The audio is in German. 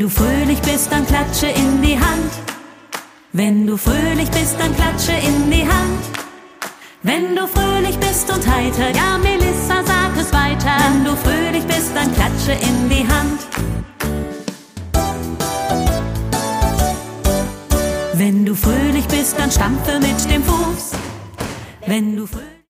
du fröhlich bist, dann klatsche in die Hand. Wenn du fröhlich bist, dann klatsche in die Hand. Wenn du fröhlich bist und heiter, ja Melissa, sag es weiter. Wenn du fröhlich bist, dann klatsche in die Hand. Wenn du fröhlich bist, dann stampfe mit dem Fuß. Wenn du fröhlich